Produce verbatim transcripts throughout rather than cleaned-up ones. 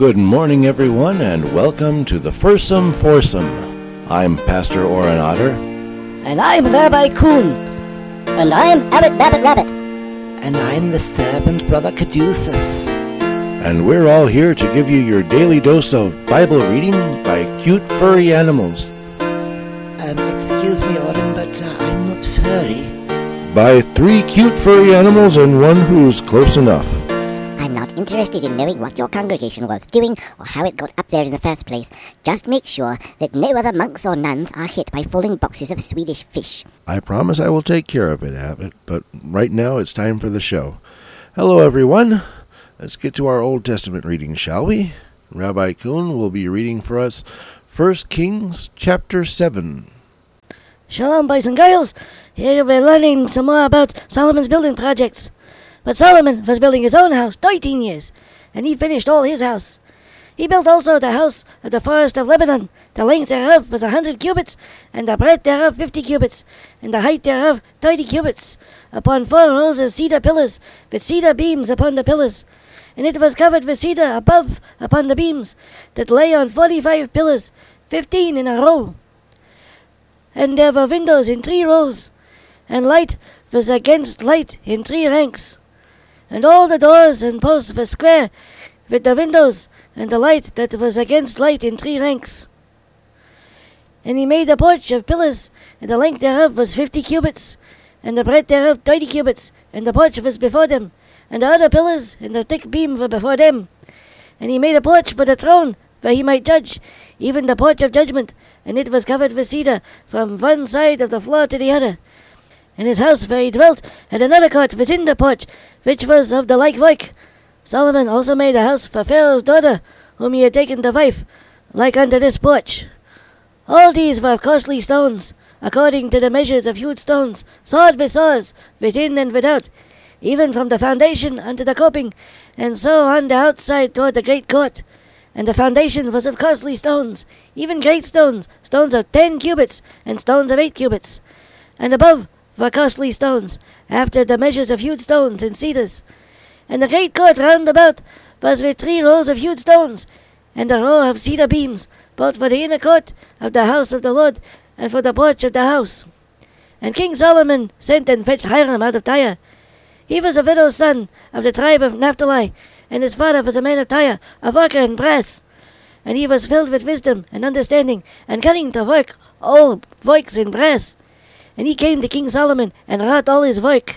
Good morning, everyone, and welcome to the Fursome Foursome. I'm Pastor Oren Otter. And I'm Rabbi Kuhn. And I'm Abbot Babbitt Rabbit. And I'm the servant Brother Caduceus. And we're all here to give you your daily dose of Bible reading by cute furry animals. Um, excuse me, Oren, but uh, I'm not furry. By three cute furry animals and one who's close enough. I'm not interested in knowing what your congregation was doing or how it got up there in the first place. Just make sure that no other monks or nuns are hit by falling boxes of Swedish fish. I promise I will take care of it, Abbott, but right now it's time for the show. Hello, everyone. Let's get to our Old Testament reading, shall we? Rabbi Kuhn will be reading for us First Kings chapter seven. Shalom, boys and girls. Here we're learning some more about Solomon's building projects. But Solomon was building his own house thirteen years, and he finished all his house. He built also the house of the forest of Lebanon. The length thereof was a hundred cubits, and the breadth thereof fifty cubits, and the height thereof thirty cubits, upon four rows of cedar pillars, with cedar beams upon the pillars. And it was covered with cedar above upon the beams, that lay on forty-five pillars, fifteen in a row. And there were windows in three rows, and light was against light in three ranks. And all the doors and posts were square, with the windows and the light that was against light in three ranks. And he made a porch of pillars, and the length thereof was fifty cubits, and the breadth thereof thirty cubits, and the porch was before them, and the other pillars and the thick beam were before them. And he made a porch for the throne, where he might judge, even the porch of judgment, and it was covered with cedar from one side of the floor to the other. And his house where he dwelt had another court within the porch, which was of the like work. Solomon also made a house for Pharaoh's daughter, whom he had taken to wife, like unto this porch. All these were costly stones, according to the measures of hewed stones, sawed with saws, within and without, even from the foundation unto the coping, and so on the outside toward the great court. And the foundation was of costly stones, even great stones, stones of ten cubits, and stones of eight cubits. And above were costly stones, after the measures of hewed stones and cedars. And the great court round about was with three rows of hewed stones, and a row of cedar beams, both for the inner court of the house of the Lord, and for the porch of the house. And King Solomon sent and fetched Hiram out of Tyre. He was a widow's son of the tribe of Naphtali, and his father was a man of Tyre, a worker in brass. And he was filled with wisdom and understanding, and cunning to work all works in brass. And he came to King Solomon, and wrought all his work.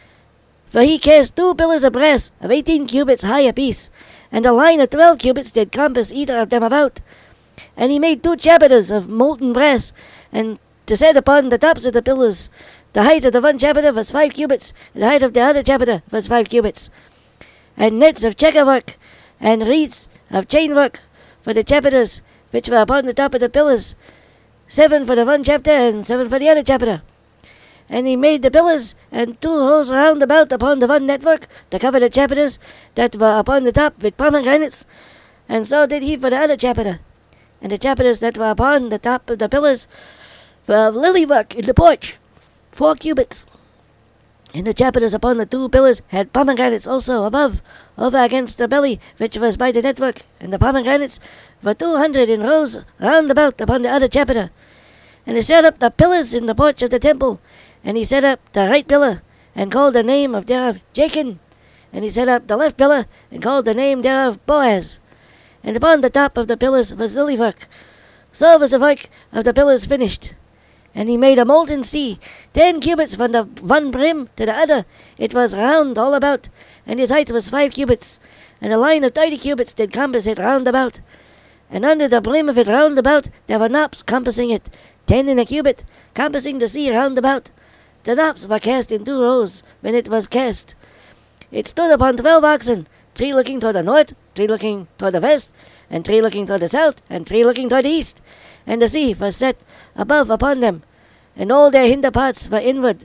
For he cast two pillars of brass, of eighteen cubits high apiece, and a line of twelve cubits did compass either of them about. And he made two chapiters of molten brass, and to set upon the tops of the pillars. The height of the one chapiter was five cubits, and the height of the other chapiter was five cubits. And nets of checker work, and wreaths of chain work, for the chapiters which were upon the top of the pillars, seven for the one chapter, and seven for the other chapter. And he made the pillars, and two rows round about upon the one network, to cover the chapiters that were upon the top with pomegranates, and so did he for the other chapiter. And the chapiters that were upon the top of the pillars were of lily work in the porch, four cubits. And the chapiters upon the two pillars had pomegranates also above, over against the belly which was by the network, and the pomegranates were two hundred in rows round about upon the other chapiter. And he set up the pillars in the porch of the temple, and he set up the right pillar, and called the name of thereof Jachin, and he set up the left pillar, and called the name thereof Boaz. And upon the top of the pillars was lily work. So was the work of the pillars finished. And he made a molten sea, ten cubits from the one brim to the other. It was round all about, and his height was five cubits, and a line of thirty cubits did compass it round about. And under the brim of it round about there were knops compassing it, ten in a cubit, compassing the sea round about. The knops were cast in two rows when it was cast. It stood upon twelve oxen, three looking toward the north, three looking toward the west, and three looking toward the south, and three looking toward the east. And the sea was set above upon them, and all their hinder parts were inward.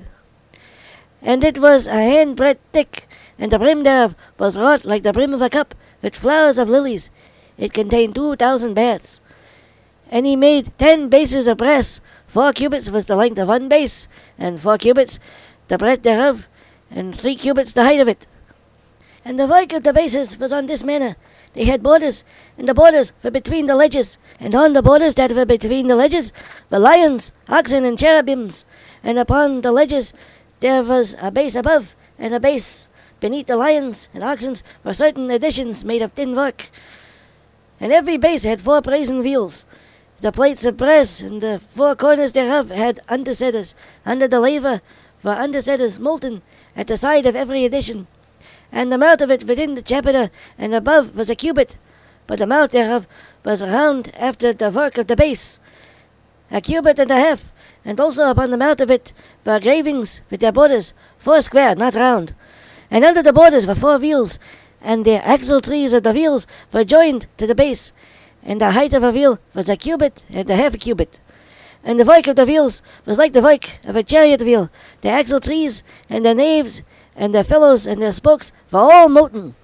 And it was a handbreadth thick, and the brim thereof was wrought like the brim of a cup, with flowers of lilies. It contained two thousand baths. And he made ten bases of brass. Four cubits was the length of one base, and four cubits the breadth thereof, and three cubits the height of it. And the work of the bases was on this manner. they had borders, and the borders were between the ledges, and on the borders that were between the ledges were lions, oxen, and cherubims, and upon the ledges there was a base above, and a base beneath the lions and oxen were certain additions made of tin work. And every base had four brazen wheels. The plates of brass and the four corners thereof had undersetters. Under the laver were undersetters molten at the side of every addition. And the mouth of it within the chapiter and above was a cubit, but the mouth thereof was round after the work of the base, a cubit and a half. And also upon the mouth of it were gravings with their borders, four square, not round. And under the borders were four wheels, and the axle trees of the wheels were joined to the base, and the height of a wheel was a cubit and a half a cubit. And the work of the wheels was like the work of a chariot wheel. The axle trees and the naves and the felloes and their spokes were all molten.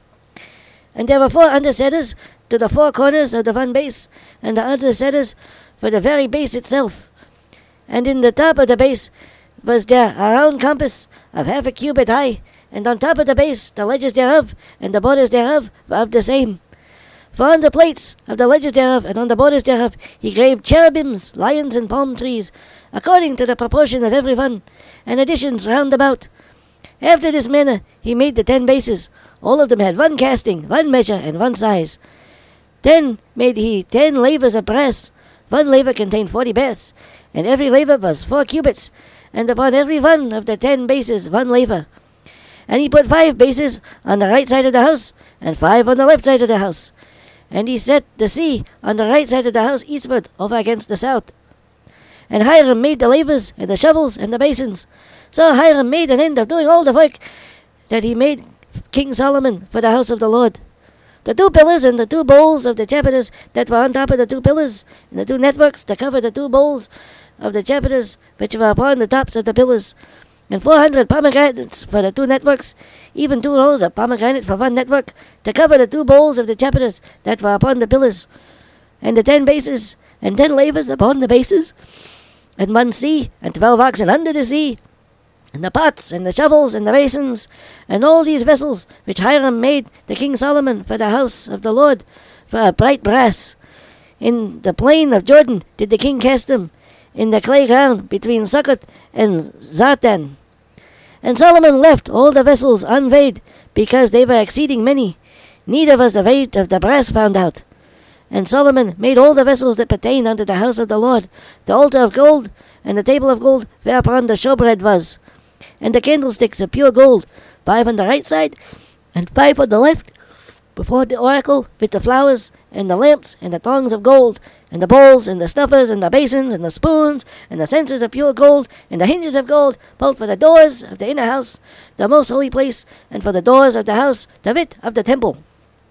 And there were four undersetters to the four corners of the one base, and the undersetters for the very base itself. And in the top of the base was there a round compass of half a cubit high, and on top of the base the ledges thereof and the borders thereof were of the same. For on the plates of the ledges thereof and on the borders thereof he graved cherubims, lions, and palm trees, according to the proportion of every one, and additions round about. After this manner he made the ten bases. All of them had one casting, one measure, and one size. Then made he ten lavers of brass. One laver contained forty baths, and every laver was four cubits, and upon every one of the ten bases one laver. And he put five bases on the right side of the house, and five on the left side of the house. And he set the sea on the right side of the house eastward, over against the south. And Hiram made the lavers, and the shovels, and the basins. So Hiram made an end of doing all the work that he made King Solomon for the house of the Lord. The two pillars and the two bowls of the chapiters that were on top of the two pillars, and the two networks to cover the two bowls of the chapiters which were upon the tops of the pillars, and four hundred pomegranates for the two networks, even two rows of pomegranate for one network, to cover the two bowls of the chapiters that were upon the pillars, and the ten bases, and ten lavers upon the bases, and one sea, and twelve oxen under the sea, and the pots, and the shovels, and the basins, and all these vessels which Hiram made to King Solomon for the house of the Lord, for a bright brass. In the plain of Jordan did the king cast them, in the clay ground between Succoth and Zartan. And Solomon left all the vessels unweighed, because they were exceeding many, neither was the weight of the brass found out. And Solomon made all the vessels that pertained unto the house of the Lord, the altar of gold, and the table of gold whereupon the showbread was, and the candlesticks of pure gold, five on the right side, and five on the left, before the oracle with the flowers, and the lamps, and the tongs of gold, and the bowls, and the snuffers, and the basins, and the spoons, and the censers of pure gold, and the hinges of gold, both for the doors of the inner house, the most holy place, and for the doors of the house, the wit of the temple.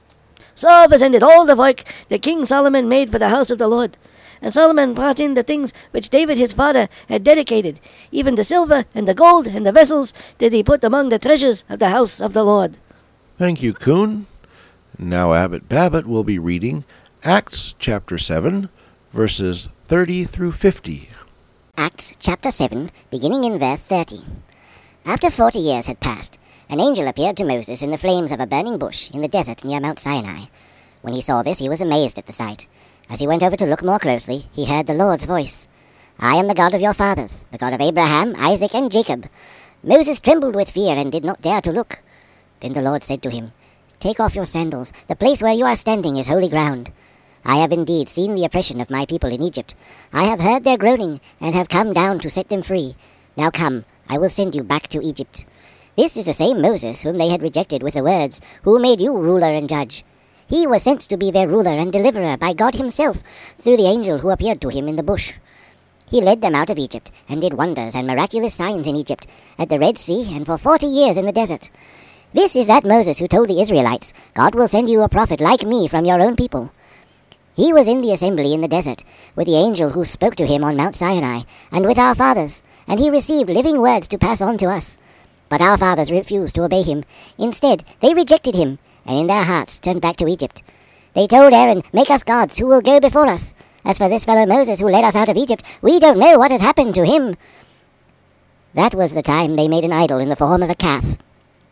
So was ended all the work that King Solomon made for the house of the Lord. And Solomon brought in the things which David his father had dedicated, even the silver and the gold and the vessels did he put among the treasures of the house of the Lord. Thank you, Coon. Now Abbot Babbitt will be reading Acts chapter seven, verses thirty through fifty. Acts chapter seven, beginning in verse thirty. After forty years had passed, an angel appeared to Moses in the flames of a burning bush in the desert near Mount Sinai. When he saw this, he was amazed at the sight. As he went over to look more closely, he heard the Lord's voice. I am the God of your fathers, the God of Abraham, Isaac, and Jacob. Moses trembled with fear and did not dare to look. Then the Lord said to him, Take off your sandals. The place where you are standing is holy ground. I have indeed seen the oppression of my people in Egypt. I have heard their groaning, and have come down to set them free. Now come, I will send you back to Egypt. This is the same Moses whom they had rejected with the words, Who made you ruler and judge? He was sent to be their ruler and deliverer by God himself, through the angel who appeared to him in the bush. He led them out of Egypt, and did wonders and miraculous signs in Egypt, at the Red Sea, and for forty years in the desert. This is that Moses who told the Israelites, God will send you a prophet like me from your own people. He was in the assembly in the desert, with the angel who spoke to him on Mount Sinai, and with our fathers, and he received living words to pass on to us. But our fathers refused to obey him. Instead, they rejected him, and in their hearts turned back to Egypt. They told Aaron, Make us gods who will go before us. As for this fellow Moses who led us out of Egypt, we don't know what has happened to him. That was the time they made an idol in the form of a calf.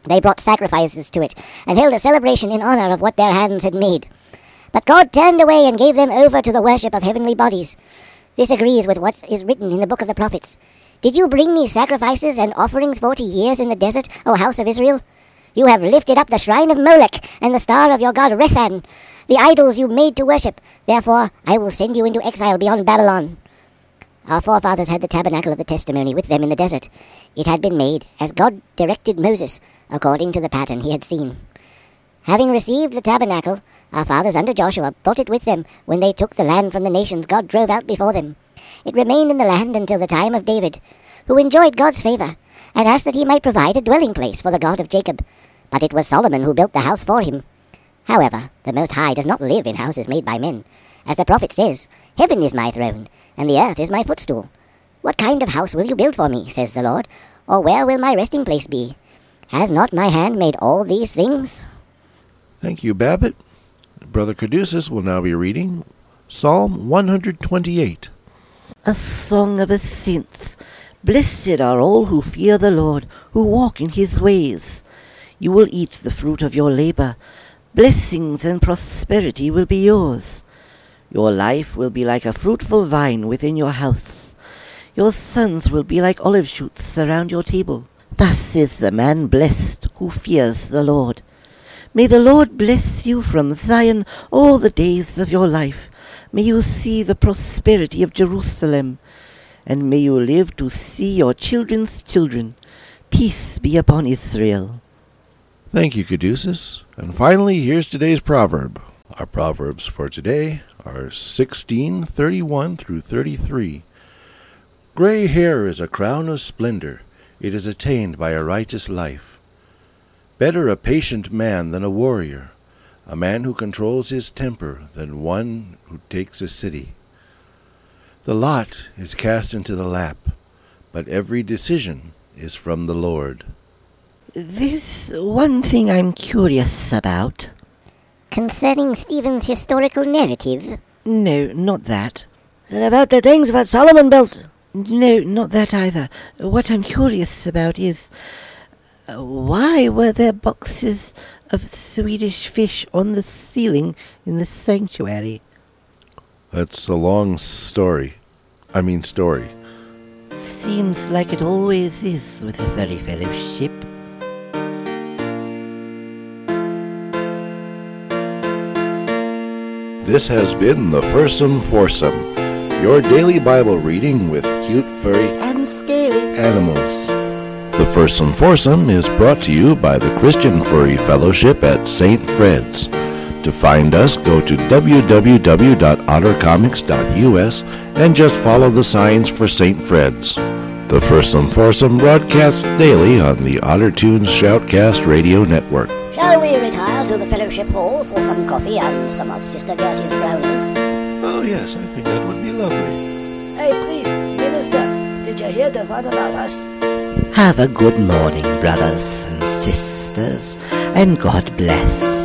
They brought sacrifices to it and held a celebration in honor of what their hands had made. But God turned away and gave them over to the worship of heavenly bodies. This agrees with what is written in the book of the prophets. Did you bring me sacrifices and offerings forty years in the desert, O house of Israel? You have lifted up the shrine of Molech and the star of your god Rephan, the idols you made to worship. Therefore I will send you into exile beyond Babylon. Our forefathers had the tabernacle of the testimony with them in the desert. It had been made, as God directed Moses, according to the pattern he had seen. Having received the tabernacle, our fathers under Joshua brought it with them when they took the land from the nations God drove out before them. It remained in the land until the time of David, who enjoyed God's favor, and asked that he might provide a dwelling place for the God of Jacob. But it was Solomon who built the house for him. However, the Most High does not live in houses made by men. As the prophet says, "Heaven is my throne, and the earth is my footstool." What kind of house will you build for me, says the Lord, or where will my resting place be? Has not my hand made all these things? Thank you, Babbitt. Brother Caduceus will now be reading Psalm one hundred twenty-eight. A song of ascents. Blessed are all who fear the Lord, who walk in his ways. You will eat the fruit of your labor. Blessings and prosperity will be yours. Your life will be like a fruitful vine within your house. Your sons will be like olive shoots around your table. Thus is the man blessed who fears the Lord. May the Lord bless you from Zion all the days of your life. May you see the prosperity of Jerusalem, and may you live to see your children's children. Peace be upon Israel. Thank you, Caduceus. And finally, here's today's proverb. Our proverbs for today are sixteen thirty-one through thirty-three. Gray hair is a crown of splendor. It is attained by a righteous life. Better a patient man than a warrior, a man who controls his temper than one who takes a city. The lot is cast into the lap, but every decision is from the Lord. There's one thing I'm curious about. Concerning Stephen's historical narrative? No, not that. And about the things that Solomon built? No, not that either. What I'm curious about is, uh, why were there boxes of Swedish fish on the ceiling in the sanctuary? That's a long story. I mean story. Seems like it always is with the Furry Fellowship. This has been the Fursome Foursome, your daily Bible reading with cute, furry, And scaly. animals. The Fursome Foursome is brought to you by the Christian Furry Fellowship at Saint Fred's. To find us, go to w w w dot otter comics dot u s and just follow the signs for Saint Fred's. The Fursome Foursome broadcasts daily on the Otter Tunes Shoutcast Radio Network. Shall we retire to the Fellowship Hall for some coffee and some of Sister Gertie's brownies? Oh yes, I think that would be lovely. Hey, please, Minister, did you hear the one about us? Have a good morning, brothers and sisters, and God bless.